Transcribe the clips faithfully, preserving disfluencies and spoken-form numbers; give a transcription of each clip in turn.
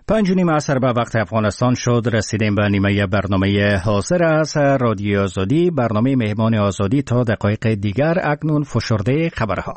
پنج نیم عصر به وقت افغانستان شد. رسیدیم به نیمه برنامه حاضر از رادیو آزادی. برنامه مهمان آزادی تا دقایق دیگر. اکنون فشرده خبرها.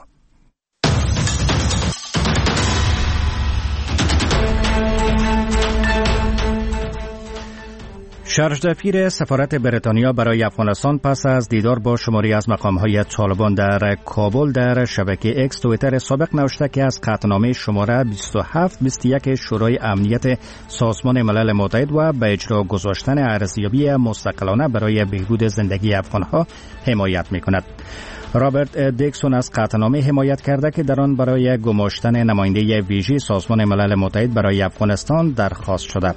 شرجدفیر سفارت بریتانیا برای افغانستان پس از دیدار با شماری از مقام‌های طالبان در کابل در شبکه اکس توییتر سابق نوشته که از قطعنامه شماره بیست و هفت بیست و یک شورای امنیت سازمان ملل متحد و به اجرا گذاشتن ارزیابی مستقلانه برای بهبود زندگی افغان‌ها حمایت می‌کند. رابرت دیکسون از قطعنامه حمایت کرده که در آن برای گماشتن نماینده ویژه سازمان ملل متحد برای افغانستان درخواست شده.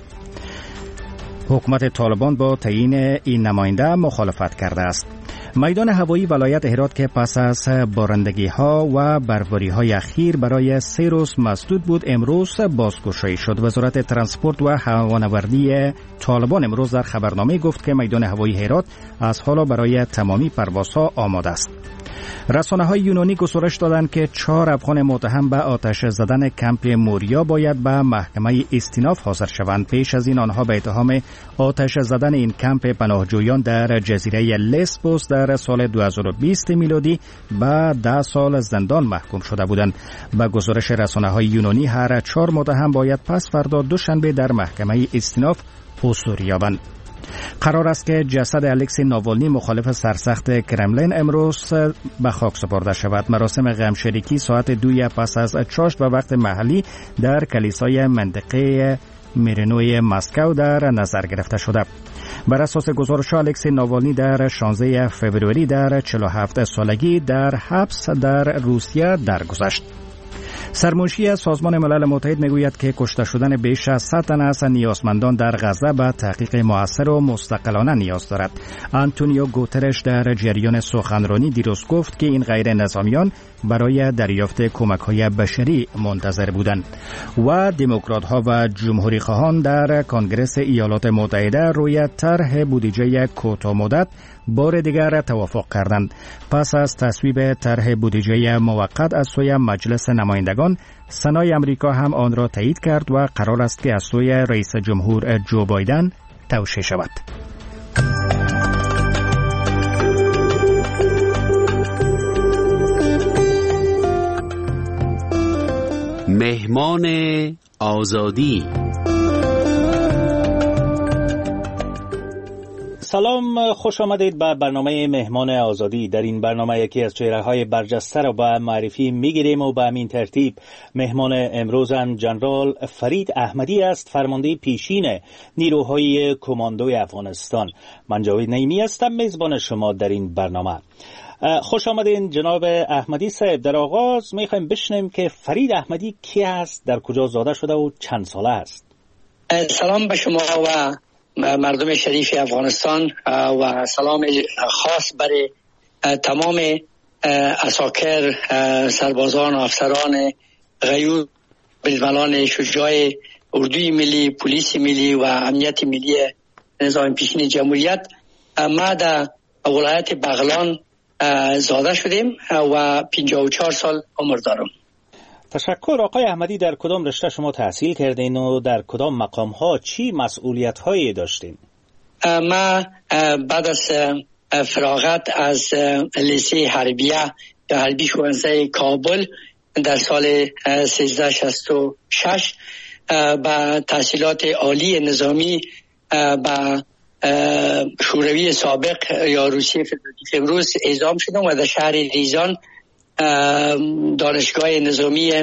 حکومت طالبان با تعیین این نماینده مخالفت کرده است. میدان هوایی ولایت هرات که پس از بارندگی ها و برفباری های اخیر برای سه روز مسدود بود، امروز بازگشایی شد. وزارت ترانسپورت و هوانوردی طالبان امروز در خبرنامه گفت که میدان هوایی هرات از حالا برای تمامی پروازها آماده است. رسانه‌های یونانی گزارش دادند که چهار افغان متهم به آتش زدن کمپ موریا باید به محکمه استیناف حاضر شوند. پیش از این آنها به اتهام آتش زدن این کمپ پناهجویان در جزیره لسبوس در سال دو هزار و بیست میلادی به ده سال زندان محکوم شده بودند. به گزارش رسانه‌های یونانی هر چهار متهم باید پس فردا دوشنبه در محکمه استیناف حضور یابند. قرار است که جسد الکسی ناوالنی مخالف سرسخت کرملین امروز به خاک سپرده شود. مراسم غمشریکی ساعت دوی پس از چاشت به وقت محلی در کلیسای منطقه میرینوی مسکو در نظر گرفته شده. بر اساس گزارش الکسی ناوالنی در شانزده فوریه در چهل و هفت سالگی در حبس در روسیه درگذشت. سرمنشی سازمان ملل متحد میگوید که کشته شدن بیش از صد تن از نیازمندان در غزه به تحقیق موثر و مستقلانه نیاز دارد. آنتونیو گوترش در جریان سخنرانی دیروز گفت که این غیر نظامیان برای دریافت کمک‌های بشری منتظر بودند. و دموکرات‌ها و جمهوری خواهان در کنگره ایالات متحده روی طرح بودجه کوتاه‌مدت بار دیگر توافق کردند. پس از تصویب طرح بودجه موقت از سوی مجلس نمایندگان، سنای امریکا هم آن را تایید کرد و قرار است که از سوی رئیس جمهور جو بایدن توشیح شود. مهمان آزادی. سلام، خوش آمدید به برنامه مهمان آزادی. در این برنامه یکی از چهره‌های برجسته را به معرفی می‌گیریم و به همین ترتیب مهمان امروزم جنرال فرید احمدی است، فرمانده پیشین نیروهای کماندوی افغانستان. من جاوید نعیمی هستم، میزبان شما در این برنامه. خوش آمدین جناب احمدی صاحب. در آغاز می‌خوایم بشنویم که فرید احمدی کی است، در کجا زاده شده و چند ساله است؟ سلام به شما و مردم شریف افغانستان و سلام خاص برای تمام عساکر، سربازان و افسران غیور، بزملان شجاع اردوی ملی، پلیس ملی و امنیت ملی نظام پیشین جمهوریت. ما در ولایت بغلان زاده شدیم و پنجاه و چهار سال عمر دارم. تشکر. آقای احمدی، در کدام رشته شما تحصیل کردین و در کدام مقام ها چی مسئولیت هایی داشتین؟ ما بعد از فراغت از لیسه حربیه یا حربی شوانزه کابل در سال سیزده شصت و شش با تحصیلات عالی نظامی با شوروی سابق یا روسیه فدراتیو امروز اعزام شدم و در شهر ریزان دانشگاه نظامی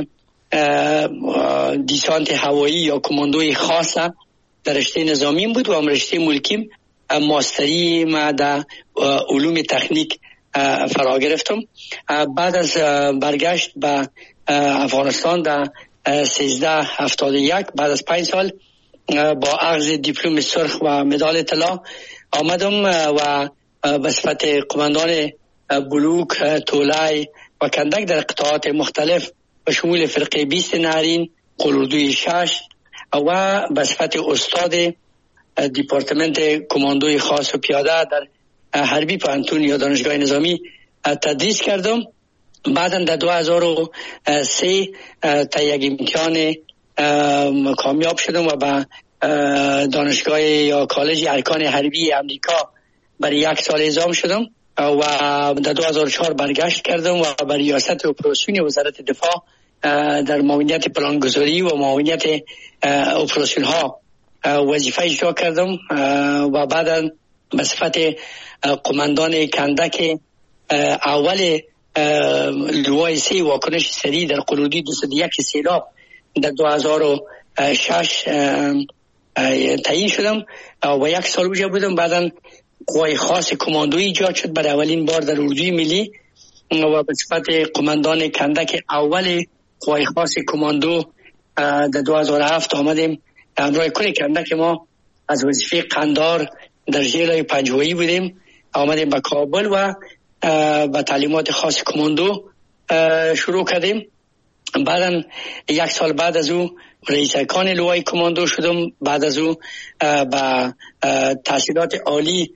دیسانت هوایی یا کماندوی خاصه در رشته نظامی بود و رشته ملکیم ماستری ما در علوم تکنیک فرا گرفتم. بعد از برگشت به افغانستان در سیزده هفتاد و یک بعد از پنج سال با اخذ دیپلم سرخ و مدال طلا آمدم و به صفت قماندان بلوک، تولای و کندک در قطاعات مختلف به شمول فرقه بیست نهرین، قلوردوی شش و به صفت استاد دیپارتمنت کماندوی خاص و پیاده در حربی پانتون یا دانشگاه نظامی تدریس کردم. بعداً در دو هزار و سه تا یک امتحان کامیاب شدم و به دانشگاه یا کالج ارکان حربی امریکا برای یک سال اعزام شدم و در دو هزار و چهار برگشت کردم و برای ریاست اپراسیون وزارت دفاع در معاونیت پلانگذاری و معاونیت اپراسیون ها وظیفه اجرا کردم و بعدا به صفت قماندان کندک اول لوای سه واکنش سریع در قرودی دویست و یک سیلاب در دو هزار و شش تعیین شدم و یک سال اونجا بودم. بعدا قوای خاص کماندویی ایجاد شد برای اولین بار در اردوی ملی و به صفت قماندان کندک اول قوای خاص کماندو در دو هزار و هفت آمدیم. همراه کل کندک ما از وظیفه قندار در ژیلای پنجوایی بودیم، آمدیم به کابل و با تعلیمات خاص کماندو شروع کردیم. بعدا یک سال بعد از او رئیس ارکان لوای کماندو شدم. بعد از او با تحصیلات عالی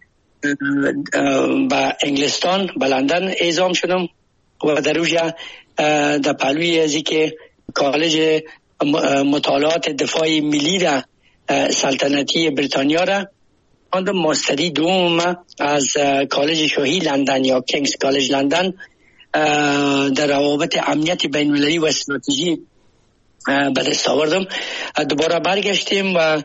به انگلستان به لندن اعزام شدم و در اونجا در پهلوی ازی که کالج مطالعات دفاعی ملی را سلطنتی بریتانیا را خواندم. ماستری دوم از کالج شاهی لندن یا کینگز کالج لندن در روابط امنیت بین المللی و استراتژی به دست آوردم. دوباره برگشتیم و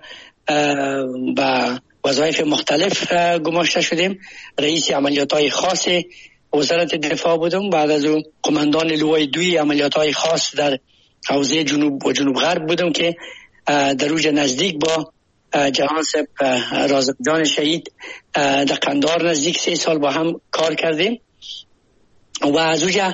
با وظایف مختلف گماشته شدیم. رئیس عملیات‌های خاص وزارت دفاع بودم. بعد از اون قماندان لوای دوی عملیات‌های خاص در حوزه جنوب و جنوب غرب بودم که در اوج نزدیک با جهان سپ رازق جان شهید در قندار نزدیک سه سال با هم کار کردیم و از اوجا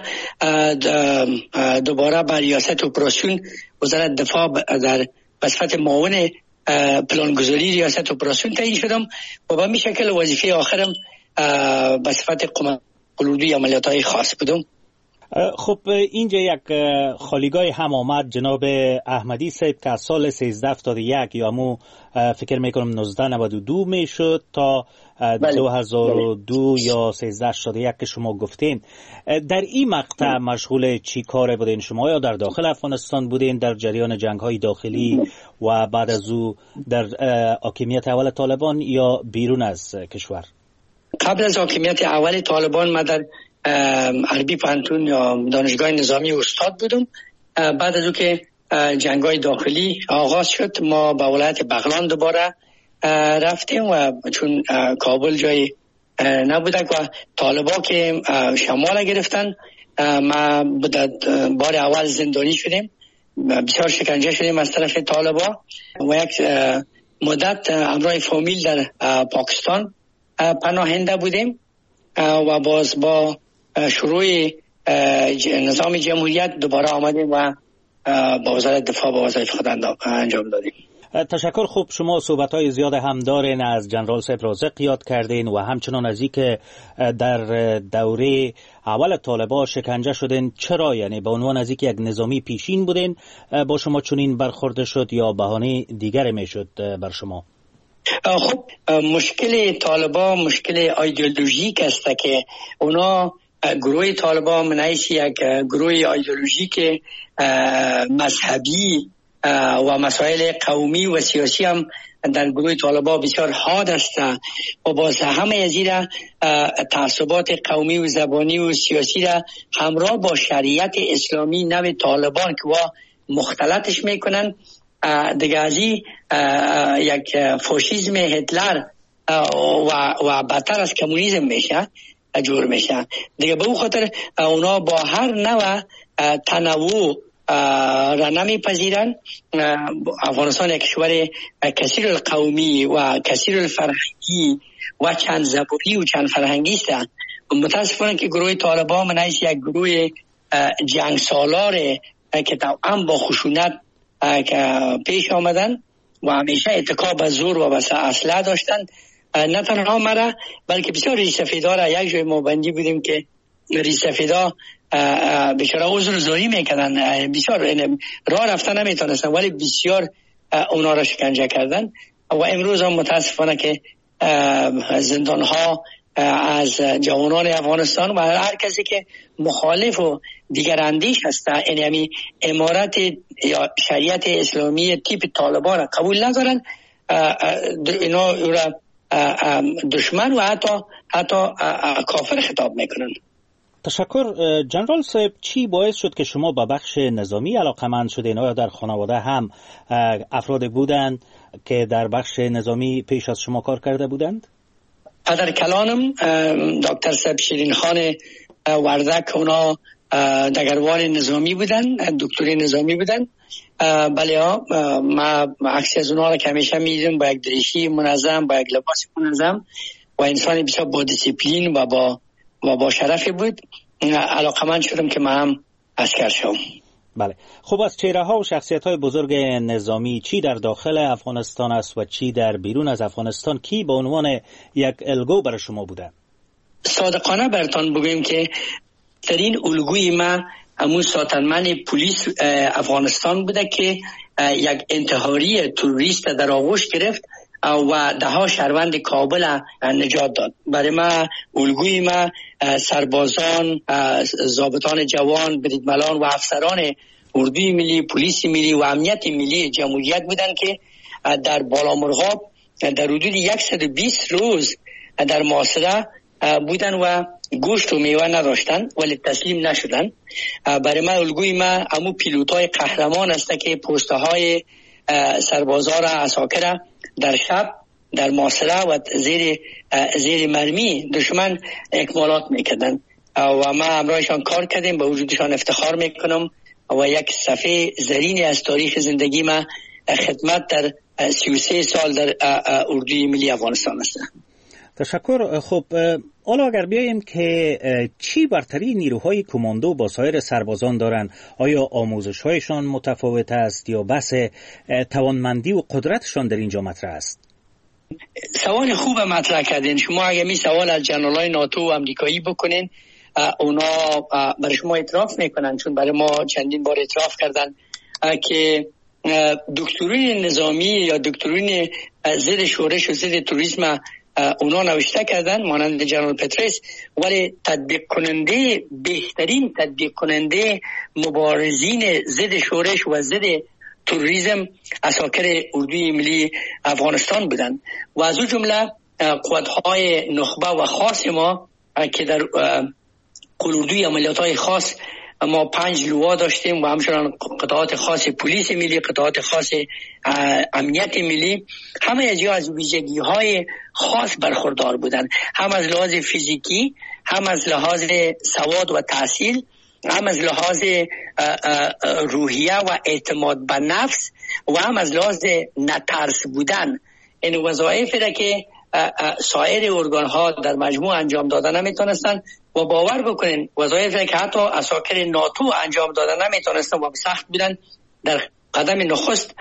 دوباره به ریاست اپراسیون وزارت دفاع در صفت معاون پلانگذاری ریاست اپراسیون تعیین شدم و به می شکل وظیفه آخرم به صفت قلودی عملیات‌های خاص بودم. خب اینجا یک خالیگاه هم آمد جناب احمدی صاحب که از سال سیزده هفتاد و یک یا مو فکر میکنم نوزده نود و دو میشد تا دو هزار و دو یا سیزده هشتاد و یک که شما گفتین. در این مقطع مشغول چی کار بودین شما؟ یا در داخل افغانستان بودین در جریان جنگ های داخلی و بعد از او در حاکمیت اول طالبان یا بیرون از کشور؟ قبل از حاکمیت اول طالبان ما در عربی پانتون یا دانشگاه نظامی استاد بودم. بعد از او که جنگ‌های داخلی آغاز شد ما به ولایت بغلان دوباره رفتیم و چون کابل جای نبودک و طالبا که شمال گرفتن ما بار اول زندانی شدیم، بسیار شکنجه شدیم از طرف طالبا و یک مدت همراه فامیل در پاکستان پناهنده بودیم و باز با شروع نظام جمهوریت دوباره آمدیم و با وزارت دفاع با وظایف خود انجام دادیم. تشکر. خوب شما صحبت‌های زیاد هم دارین از جنرال صاحب رازق یاد کردین و همچنان از اینکه در دوره اول طالبان شکنجه شدین. چرا؟ یعنی به عنوان از اینکه یک نظامی پیشین بودین با شما چنین برخورده شد یا بهانه دیگر میشد بر شما؟ خب مشکل طالبان مشکل ایدئولوژیک است که اونا گروه طالبان منعیش یک گروه ایدئولوژیک مذهبی و مسائل قومی و سیاسی هم در گروه طالبان بسیار حاد است و باز همه از این تعصبات قومی و زبانی و سیاسی را همراه با شریعت اسلامی نو طالبان که وا مختلطش میکنن دیگه از این یک فاشیسم هتلر و و بدتر از کمونیسم میشه جور میشه دیگه. به اون خاطر اونا با هر نوع تنوع را نمیپذیرن. افغانستان یک کشور کثیر القومی و کثیر الفرهنگی و چند زبانی و چند فرهنگی است. متاسفانه که گروه طالبان منعیش یک گروه جنگ سالاره که توأم با خشونت پیش آمدن و همیشه اتکا به زور و به اسلحه داشتن. نه تنها مرا بلکه بسیار ریش سفیدا را یک جای ما بندی بودیم که ریش سفیدا بیچاره عذر زاری میکردن، بسیار راه رفتن نمیتونستن ولی بسیار اونا را شکنجه کردن و امروز هم متاسفانه که زندان ها از جوانان افغانستان و هر کسی که مخالف و دیگر اندیش هست، یعنی امارت یا شریعت اسلامی تیپ طالبان قبول ندارن، اینا را دشمن و حتی حتی کافر خطاب میکنن. تشکر جنرال صاحب. چی باعث شد که شما به بخش نظامی علاقمند شدین؟ آیا در خانواده هم افراد بودند که در بخش نظامی پیش از شما کار کرده بودند؟ پدر کلانم دکتر صاحب شیرین خان وردک، اونا دگروان نظامی بودن، دکتری نظامی بودن. بله ها، ما عکس از اونا را که همیشه میدیدم با یک دریشی منظم، با یک لباس منظم و انسان بسیار با دیسیپلین و با و با شرفی بود. علاقمند شدم که من هم عسکر شوم. بله. خب از چهره ها و شخصیت های بزرگ نظامی، چی در داخل افغانستان است و چی در بیرون از افغانستان، کی به عنوان یک الگو برای شما بوده؟ صادقانه براتون بگویم که ترین الگوی ما همون ساتنمن پلیس افغانستان بوده که یک انتحاری تروریست در آغوش گرفت و ده ها شهروند کابل نجات داد. برای ما الگوی ما سربازان، ضابطان جوان، بریدملان و افسران اردوی ملی، پلیس ملی و امنیت ملی جمهوریت بودند که در بالامرغاب در حدود صد و بیست روز در محاصره بودن و گوشت و میوه نداشتن ولی تسلیم نشدن. برای ما الگوی ما همو پیلوتای قهرمان است که پوسته های سربازا را، عساکر در شب در محاصره و زیر زیر مرمی دشمن اکمالات میکردن و ما همراهشان کار کردیم. به وجودشان افتخار میکنم و یک صفحه زرینی از تاریخ زندگی ما خدمت در سی و سه سال در اردوی ملی افغانستان است. تشکر. خب حالا اگر بیاییم که چی برتری نیروهای کماندو با سایر سربازان دارن؟ آیا آموزش‌هایشان متفاوت است یا بس توانمندی و قدرتشان در اینجا مطرح است؟ سوال خوب مطرح کردین. شما اگه می سوال از جنرالای ناتو و امریکایی بکنین، اونا برای شما اعتراف میکنن، چون برای ما چندین بار اعتراف کردن که دکترین نظامی یا دکترین ضد شورش و ضد توریسم اونا نوشته کردن مانند جنرال پترس، ولی تطبیق کننده، بهترین تطبیق کننده مبارزین ضد شورش و ضد تروریسم عساکر اردوی ملی افغانستان بودن و از اون جمله قوت‌های نخبه و خاص ما که در قلوردوی عملیات‌های خاص ما پنج لوا داشتیم و همچنان قطعات خاص پلیس ملی، قطعات خاص امنیت ملی، همه از از ویژگی‌های خاص برخوردار بودند، هم از لحاظ فیزیکی، هم از لحاظ سواد و تحصیل، هم از لحاظ روحیه و اعتماد به نفس و هم از لحاظ نترس بودن. این وظایفی را که سایر ارگان‌ها در مجموع انجام دادن نمیتونستن و باور بکنین وظایفی که حتی عساکر ناتو انجام دادن نمیتونستن و سخت بودن، در قدم نخست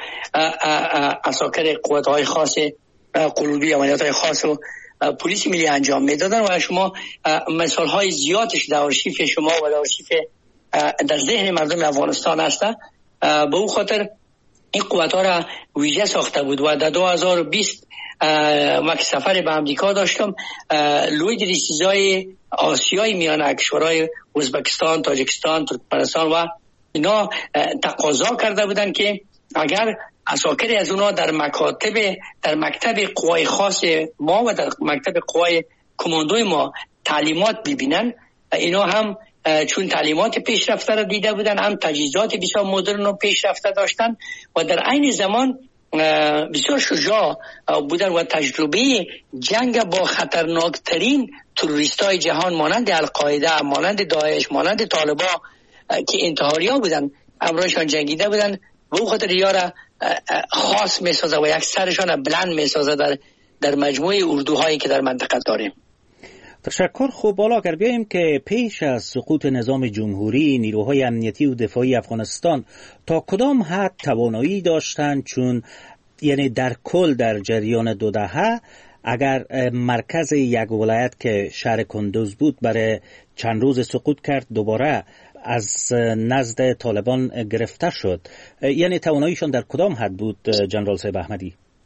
عساکر قوت‌های خاص قلوبی عملیات‌های خاص و پلیس ملی انجام میدادن و شما مثال‌های زیادش در آرشیف شما و در آرشیف در ذهن مردم افغانستان هست. به اون خاطر این قوت‌ها را ویژه ساخته بود و در دو هزار و بیست ما که سفر به امریکا داشتم، لوی دریسیزای آسیای میانه کشورهای ازبکستان، تاجیکستان، ترکمنستان و اینا تقاضا کرده بودن که اگر عساکری از اونا در مکاتب در مکتب قوای خاص ما و در مکتب قوای کماندوی ما تعلیمات ببینن، اینا هم چون تعلیمات پیشرفته را دیده بودن، هم تجهیزات بسیار مدرن و پیشرفته داشتن و در عین زمان بسیار شجاع بودن و تجربه جنگ با خطرناکترین تروریستای جهان مانند القاعده، مانند داعش، مانند طالبان که انتحاری ها بودن امروزشان جنگیده بودن و او خاطر یارا خاص می سازه و یک سرشان بلند می سازه در, در مجموعه اردوهایی که در منطقه داریم. تشکر. خب حالا اگر بیاییم که پیش از سقوط نظام جمهوری نیروهای امنیتی و دفاعی افغانستان تا کدام حد توانایی داشتند، چون یعنی در کل در جریان دو دهه اگر مرکز یک ولایت که شهر کندوز بود برای چند روز سقوط کرد دوباره از نزد طالبان گرفته شد، یعنی تواناییشان در کدام حد بود جنرال صاحب احمدی؟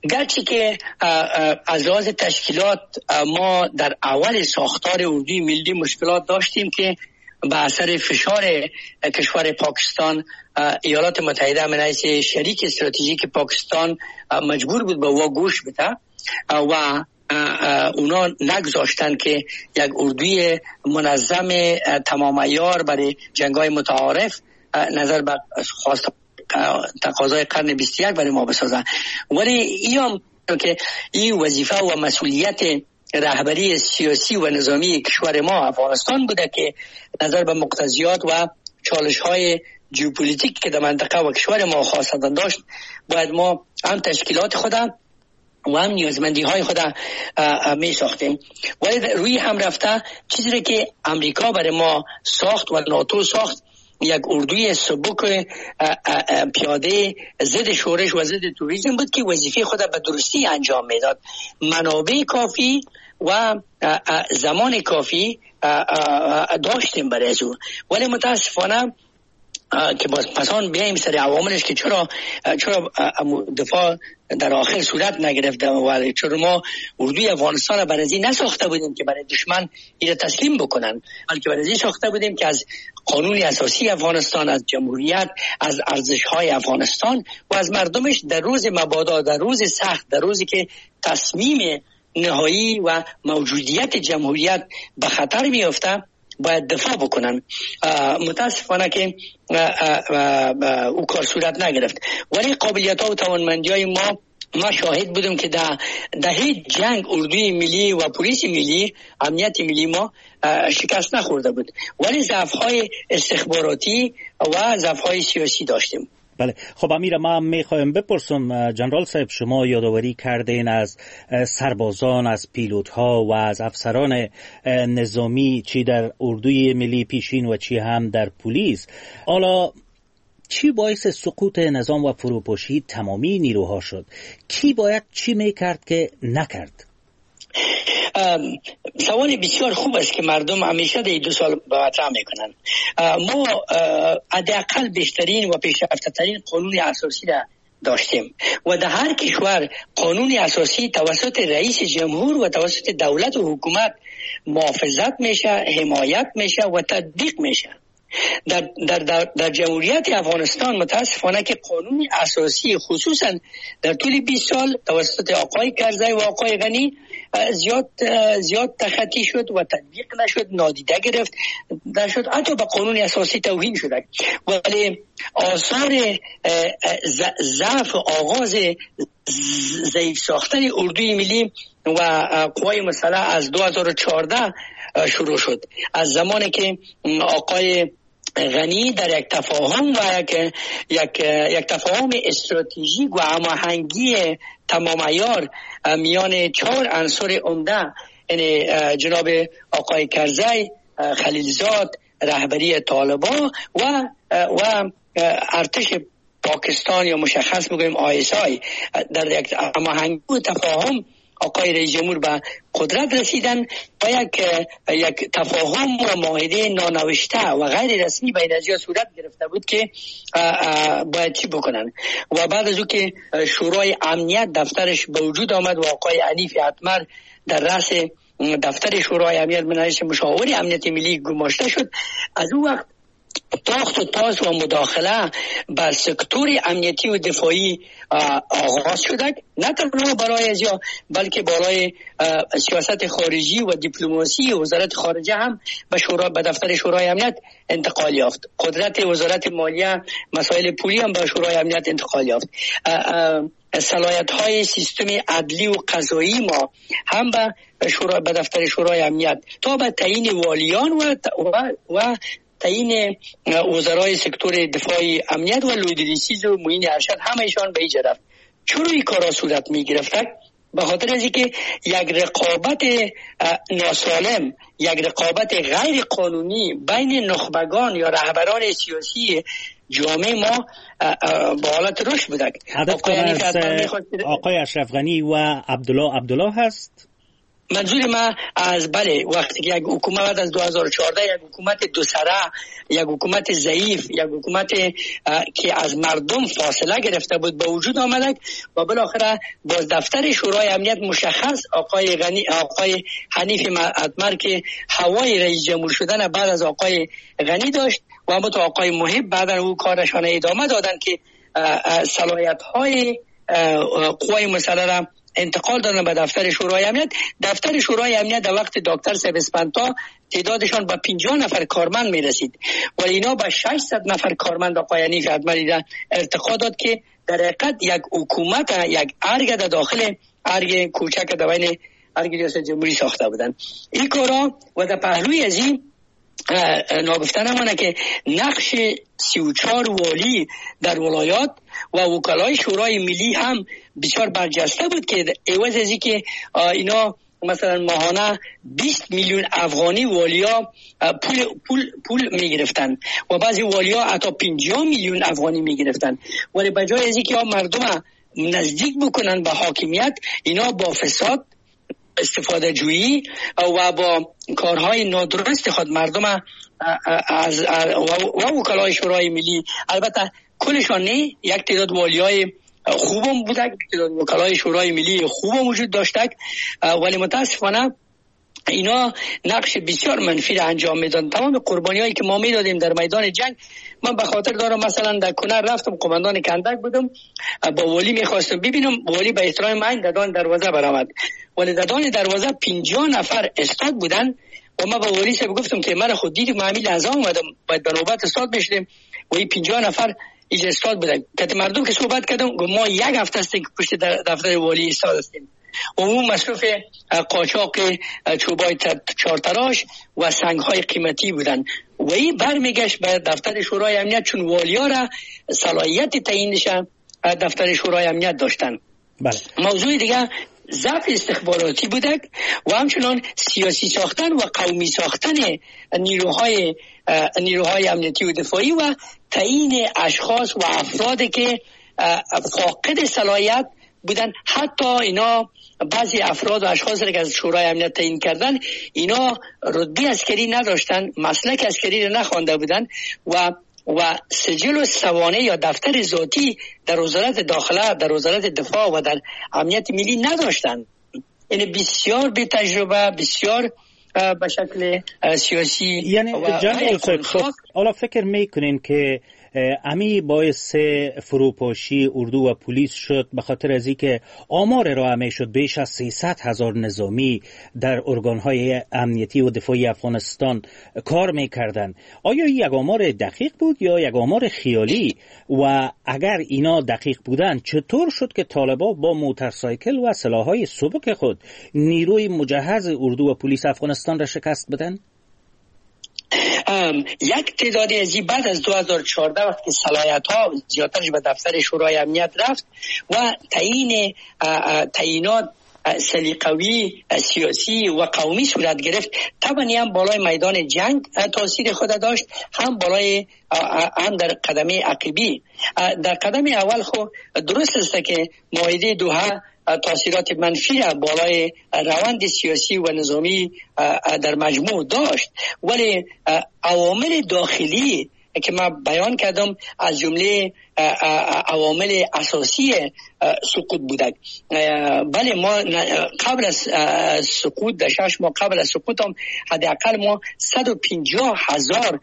گرچه که از لحاظ تشکیلات ما در اول ساختار اردوی ملی مشکلات داشتیم که به اثر فشار کشور پاکستان ایالات متحده من حیث شریک استراتژیک پاکستان مجبور بود به وا گوش بده و اونا نگذاشتن که یک اردوی منظم تمام عیار برای جنگ‌های متعارف نظر به خواست تقاضای قرن بیست و یک برای ما بسازن. ولی این که این وظیفه و مسئولیت رهبری سیاسی و نظامی کشور ما افغانستان بوده که نظر به مقتضیات و چالش‌های ژئوپلیتیک که در منطقه و کشور ما خواستن داشت، باید ما هم تشکیلات خودم و هم نیازمندی های خود می ساختیم. ولی روی هم رفته چیزی که امریکا برای ما ساخت و ناتو ساخت یک اردوی سبک پیاده ضد شورش و ضد توریسم بود که وظیفه خود به درستی انجام میداد. منابع کافی و زمان کافی داشتیم برای از او، ولی متاسفانه که باز پسان بیایم سر عواملش که چرا چرا دفاع در آخر صورت نگرفته و چرا ما اردوی افغانستان برای این نساخته بودیم که برای دشمن این تسلیم بکنن، بلکه برای این ساخته بودیم که از قانون اساسی افغانستان، از جمهوریت، از ارزش‌های افغانستان و از مردمش در روز مبادا، در روز سخت، در روزی که تصمیم نهایی و موجودیت جمهوریت به خطر میافته باید دفاع بکنن. متاسفانه که او کار صورت نگرفت، ولی قابلیت ها و توانمندی های ما ما شاهد بودیم که در دهه جنگ اردوی ملی و پلیس ملی، امنیت ملی ما شکست نخورده بود، ولی ضعف های استخباراتی و ضعف های سیاسی داشتیم. بله، خب امیر، ما میخوایم بپرسم جنرال صاحب، شما یادآوری کردین از سربازان، از پیلوت ها و از افسران نظامی چی در اردوی ملی پیشین و چی هم در پلیس. حالا چی باعث سقوط نظام و فروپاشی تمامی نیروها شد؟ کی باید چی میکرد که نکرد؟ سوال بسیار خوب است که مردم همیشه در دو سال مطرح میکنن. ما حداقل بیشترین و پیشرفته ترین قانون اساسی را داشتیم و در هر کشور قانون اساسی توسط رئیس جمهور و توسط دولت و حکومت محافظت میشه، حمایت میشه و تطبیق میشه. در, در, در, در جمهوریت افغانستان متاسفانه که قانون اساسی خصوصا در طول بیست سال توسط آقای کرزی و آقای غنی زیاد زیاد تخطی شد و تطبیق نشد، نادیده گرفت نشد، حتی به قانون اساسی توهین شد. ولی آثار ضعف آغاز ضعیف ساختن اردوی ملی و قوای مسلح از دو هزار و چهارده شروع شد، از زمانی که آقای غنی در یک تفاهم و یک یک یک تفاهم استراتژیک و هماهنگی تمام عیار میان چهار عنصر عمده، یعنی جناب آقای کرزی، خلیلزاد، رهبری طالبان و و ارتش پاکستان یا مشخص بگویم آی اس آی، در یک هماهنگی و تفاهم آقای رئیس جمهور به قدرت رسیدن و یک یک تفاهم و معاهده نانوشته و غیر رسمی بین ازیا صورت گرفته بود که باید چی بکنن. و بعد از او که شورای امنیت دفترش به وجود آمد و آقای حنیف اتمر در رأس دفتر شورای امنیت به نظر مشاور امنیت ملی گماشته شد، از اون وقت تاخت و تاز و مداخله بر سکتور امنیتی و دفاعی آغاز شده، نه تنها برای ازیا بلکه برای سیاست خارجی و دیپلماسی وزارت خارجه هم به شورا به دفتر شورای امنیت انتقال یافت. قدرت وزارت مالیه مسائل پولی هم به شورای امنیت انتقال یافت. صلاحیت های سیستم عدلی و قضایی ما هم به شورا به دفتر شورای امنیت تا به تعیین والیان و و, و تعیین وزرای سکتور دفاعی امنیت و لویدریسیز و معین ارشد همه ایشان به ایجا رفت. چرا این کارا صورت می گرفت؟ به خاطر از اینکه یک رقابت ناسالم، یک رقابت غیر قانونی بین نخبگان یا رهبران سیاسی جامعه ما با حالت رشد بوده. هدف آقای, آقای اشرف غنی و عبدالله عبدالله هست؟ منظور ما از بله وقتی که یک حکومت بعد از دو هزار و چهارده یک حکومت دو سره، یک حکومت ضعیف، یک حکومت که از مردم فاصله گرفته بود به وجود آمد و بالاخره باز دفتر شورای امنیت مشخص آقای غنی آقای حنیف اتمر که هوای رئیس جمهور شدن بعد از آقای غنی داشت و اما تو آقای محب بعد از او کارشان ادامه دادن که صلاحیت های قوای مسلحه را انتقال دادن به دفتر شورای امنیت. دفتر شورای امنیت در وقت دکتر سبسپنتا تعدادشان به پنجاه نفر کارمند می رسید و اینا به ششصد نفر کارمند آقای حنیف اتمری را ارتقا داد که در حقیقت یک حکومت، یک ارگ در داخل ارگ کوچک در بین ارگ ریاست جمهوری ساخته بودن. این کارا و در پهلوی از این ناگفته نمانه که نقش سی و چهار والی در ولایات و وکلای شورای ملی هم بسیار برجسته بود که عوض از اینکه اینا مثلا ماهانه بیست میلیون افغانی والیا پول پول پول میگرفتن و بعضی والیا حتی پنجاه میلیون افغانی میگرفتن، ولی بجای از اینکه مردم نزدیک بکنن به حاکمیت، اینا با فساد، استفاده جویی و با کارهای نادرست خود مردم از و وکلای شورای ملی، البته کلشان نه، یک تعداد والیای خوبم بودن، یک تعداد وکلای شورای ملی خوبم وجود داشتن، ولی متاسفانه اینا نقش بسیار منفی را انجام میدن. تمام قربانی هایی که ما میدادیم در میدان جنگ، من به خاطر دارم مثلا در کنر رفتم، قماندان کندک بودم، با والی میخواستم ببینم، والی به احترام من ددان دروازه برآمد، ولی ددان دروازه پنجاه نفر استاد بودن و ما با والی سه گفتم که من خود دیدم معامل لحظه اومدم باید به نوبت استاد بشیم و این پنجاه نفر ایج استاد بودن. که مردم که صحبت کردم ما یک هفته است که پشت دفتر والی استاد هستیم و اون مصروف قاچاق چوبای چارتراش و سنگ‌های قیمتی بودن و این برمیگشت به دفتر شورای امنیت، چون والیا را صلاحیت تعیینش دفتر شورای امنیت داشتن. بله. موضوع دیگه ضعف استخباراتی بوده و همچنان سیاسی ساختن و قومی ساختن نیروهای نیروهای امنیتی و دفاعی و تعیین اشخاص و افرادی که فاقد صلاحیت بودن. حتی اینا بعضی افراد و اشخاص را که از شورای امنیت تعیین کردن، اینا رتبه عسکری نداشتن، مسلک عسکری را نخوانده بودن و و سجل و سوانه یا دفتر ذاتی در وزارت داخله، در وزارت دفاع و در امنیت ملی نداشتن. این بسیار بی تجربه، بسیار به شکل سیاسی. یعنی جناب حالا فکر میکنین که امی باعث فروپاشی اردو و پلیس شد به خاطر از اینکه آمار ارائه شد بیش از سیصد هزار نظامی در ارگان‌های امنیتی و دفاعی افغانستان کار می‌کردند؟ آیا یک آمار دقیق بود یا یک آمار خیالی؟ و اگر اینا دقیق بودند چطور شد که طالبان با موتورسایکل و سلاح‌های سبک خود نیروی مجهز اردو و پلیس افغانستان را شکست بدن؟ یک تعدادی از این بعد از دو هزار و چهارده وقتی صلاحیت ها زیادترش به دفتر شورای امنیت رفت و تعیین تعیینات سلیقوی سیاسی و قومی صورت گرفت، طبعا هم بالای میدان جنگ تاثیر خود داشت، هم بالای هم در قدم عقبی. در قدم اول خو درست است که معاهده دوحه تاثیرات منفی را بالای روند سیاسی و نظامی در مجموع داشت، ولی عوامل داخلی که من بیان کردم از جمله عوامل اساسی سقوط بوده. بله ما قبل از سقوط در شش ماه قبل از سقوط هم حداقل ما صد و پنجاه هزار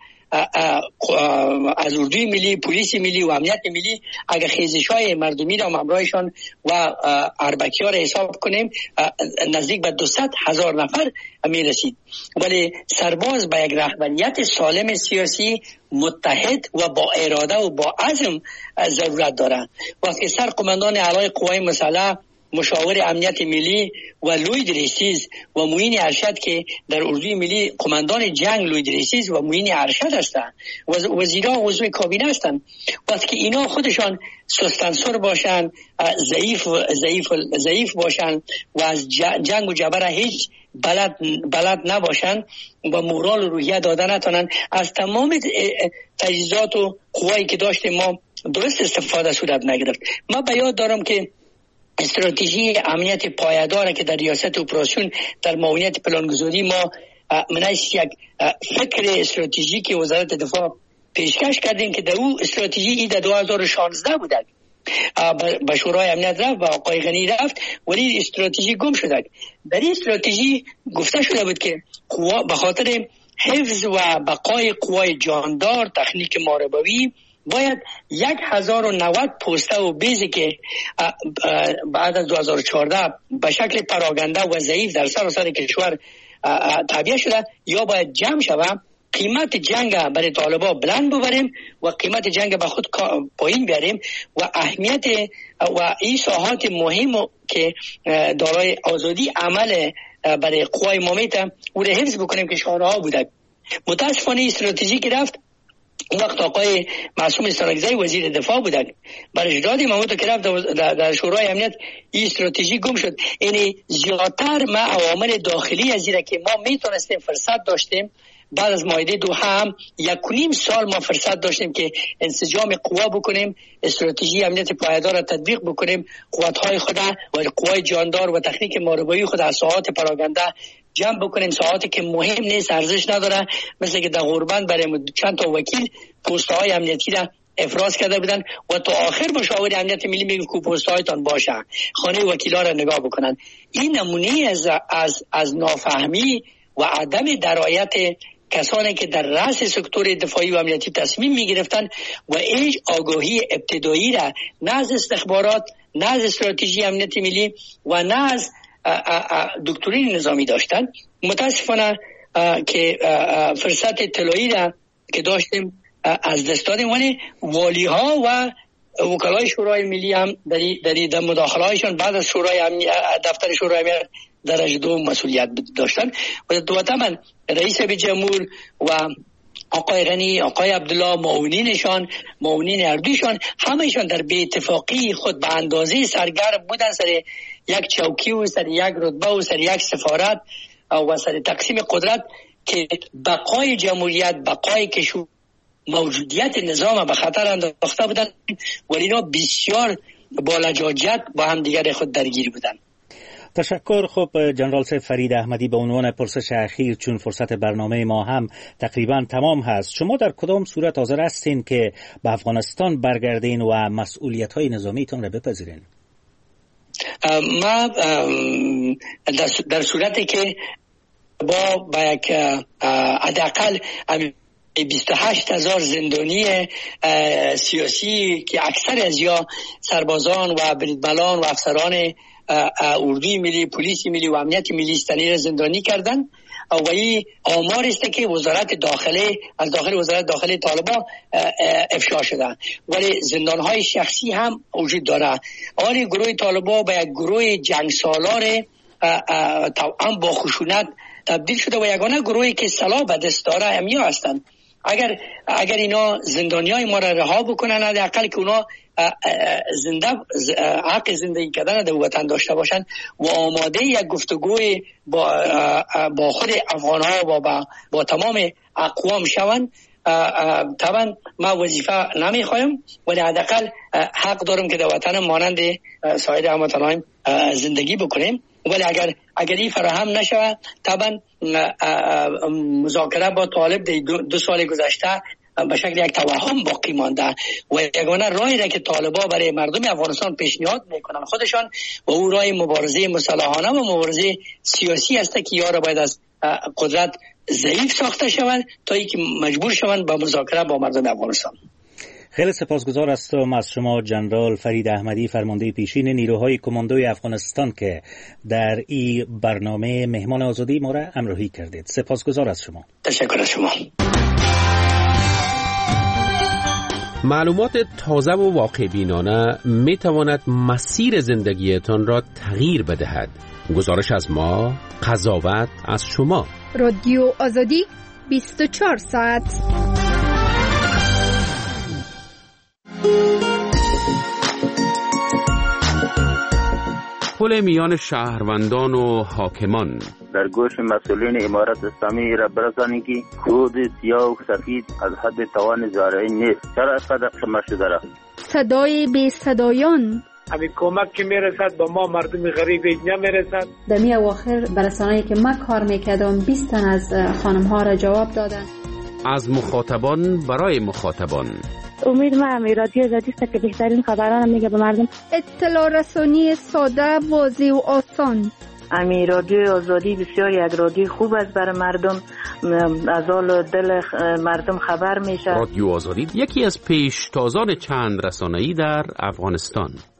از اردوی ملی، پلیس ملی و امنیت ملی اگر خیزش‌های مردمی را همراهشان و اربکی‌ها را حساب کنیم نزدیک به دویست هزار نفر می رسید. ولی سرباز با یک رهبریت سالم سیاسی متحد و با اراده و با عزم ضرورت دارند. وقتی سرقماندان اعلی قوای مسلح، مشاور امنیت ملی و لوی دریسیز و معین ارشد که در اردوی ملی قماندان جنگ لوی دریسیز و معین ارشد هستند، وزیران عضو کابینه هستند، وقتی اینا خودشان سستنسور باشن، ضعیف ضعیف ضعیف باشن و از جنگ و جبر هیچ بلد بلد نباشن و مورال و روحیه دادن نتونن، از تمام تجهیزات و قوایی که داشتیم ما درست استفاده صورت نگرفت. من به یاد دارم که استراتژی امنیت پایدار که در ریاست اپراسیون در معاونیت پلانگذاری ما منش یک فکر استراتژیک که وزارت دفاع پیشکش کردیم که در او استراتژی ای در دو هزار و شانزده بود به شورای امنیت رفت و آقای غنی رفت ولی استراتژی گم شد. در این استراتژی گفته شده بود که قوا به خاطر حفظ و بقای قوای جاندار تکنیک محاربوی باید یک هزار و نود پوسته و بیزی که بعد از دو هزار و چهارده به شکل پراگنده و ضعیف در سراسر کشور تعبیه شده یا باید جمع شود، قیمت جنگ برای طالبان بلند ببریم و قیمت جنگ به خود پایین بیاریم و اهمیت و این ساحات مهم که دارای آزادی عمل برای قوای ممیت او را حفظ بکنیم که شعارها بوده. متاسفانه استراتژی که رفت اون وقت آقای معصوم استانکزی وزیر دفاع بودن برای اجرای محمود که رفت در شورای امنیت این استراتژی گم شد. یعنی زیادتر ما عوامل داخلی از اینه که ما میتونستیم فرصت داشتیم بعد از مایده دو هم یک و نیم سال ما فرصت داشتیم که انسجام قوا بکنیم، استراتژی امنیت پایدار را تطبیق بکنیم، قوت‌های خود و قوای جاندار و تکنیک محاربوی خود از ساحات پراگنده جمع بکنیم، ساعاتی که مهم نیست ارزش نداره، مثل که در غربند برای چند تا وکیل پست‌های امنیتی را افراز کرده بودن و تا آخر مشاور امنیت ملی میگه که پست‌هایتان باشه، خانه وکیلا را نگاه بکنن. این نمونه از از از نافهمی و عدم درایت کسانی که در رأس سکتور دفاعی و امنیتی تصمیم می گرفتن و هیچ آگاهی ابتدایی را نه از استخبارات، نه از استراتژی امنیت ملی و نه از دکترین نظامی داشتن. متاسفانه که فرصت طلایی را که داشتیم از دست دادیم، ولی والی ها و وکلای شورای ملی هم در در مداخله هایشان بعد از شورای دفتر شورای امنیت درجه دو مسئولیت داشتن و دوتامن رئیس جمهور و آقای غنی، آقای عبدالله، معاونینشان، معاونین اردویشان، همهشان در بی اتفاقی خود به اندازه سرگرم بودن سر یک چوکی و سر یک رتبه و سر یک سفارت و سر تقسیم قدرت که بقای جمهوریت، بقای کشور، موجودیت نظام به خطر انداخته بودن، ولی اینا بسیار با لجاجت با هم دیگر خود درگیر بودن. تشکر. خب جنرال سید فرید احمدی، به عنوان پرسش اخیر چون فرصت برنامه ما هم تقریبا تمام هست، شما در کدام صورت حاضر هستین که به افغانستان برگردین و مسئولیت‌های نظامیتون را بپذیرین؟ ما در صورتی که با با یک حداقل بیست و هشت هزار زندانی سیاسی که اکثر از یا سربازان و بریدملان و افسران اردوی ملی، پلیس ملی و امنیت ملی استانی زندانی کردن و این آمار است که وزارت داخله از داخل وزارت داخله طالبان افشا شده، ولی زندانهای شخصی هم وجود داره. آن گروه طالبان به یک گروه جنگ سالار توأم با خشونت تبدیل شده و یگانه گروهی که سلاح به دست داره همیا هستند. اگر اگر اینا زندانیای ما را رها بکنن، حداقل که اونا زنده حق زندگی کردن در وطن داشته باشند و آماده یک گفتگوی با با خود افغان ها و با, با تمام اقوام شوند، طبعا ما وظیفه نمیخوایم ولی حداقل حق دارم که در وطن مانند سایر هموطنان زندگی بکنیم. ولی اگر اگر این فراهم نشود، طبعا مذاکره با طالب دو, دو سال گذشته به شکل یک توهم باقی مانده و یگانه راهی را که طالبان برای مردم افغانستان پیشنهاد میکنن خودشان و او راه مبارزه مسلحانه و مبارزه سیاسی است که یا را باید از قدرت ضعیف ساخته شوند تا اینکه مجبور شوند با مذاکره با مردم افغانستان. خیلی سپاسگزار هستم از شما جنرال فرید احمدی، فرمانده پیشین نیروهای کماندوی افغانستان که در این برنامه مهمان آزادی ما را همراهی کردید. سپاسگزار از شما. تشکر از شما. معلومات تازه و واقع بینانه می تواند مسیر زندگیتان را تغییر بدهد. گزارش از ما، قضاوت از شما. رادیو آزادی بیست و چهار ساعت. پل میان شهروندان و حاکمان. در گوش مسئولین امارت اسلامی را برسانید که خود سیاه و سفید از حد توان زارعین نیست. چرا قدر شما شده را؟ صدای بی صدایان، همین کمک که میرسد با ما مردم غریب نمیرسد. در می اواخر برسانه‌ای که من کار میکردم بیست تن از خانم ها را جواب دادن. از مخاطبان برای مخاطبان. امید ما هم رادیو آزادی است که بهترین خبران میگه به مردم. اطلاع رسانی ساده، واضح و آسان. امی رادیو آزادی بسیار یک رادیو خوب است برای مردم، از حال دل مردم خبر میشه. رادیو آزادی یکی از پیشتازان چند رسانه‌ای در افغانستان.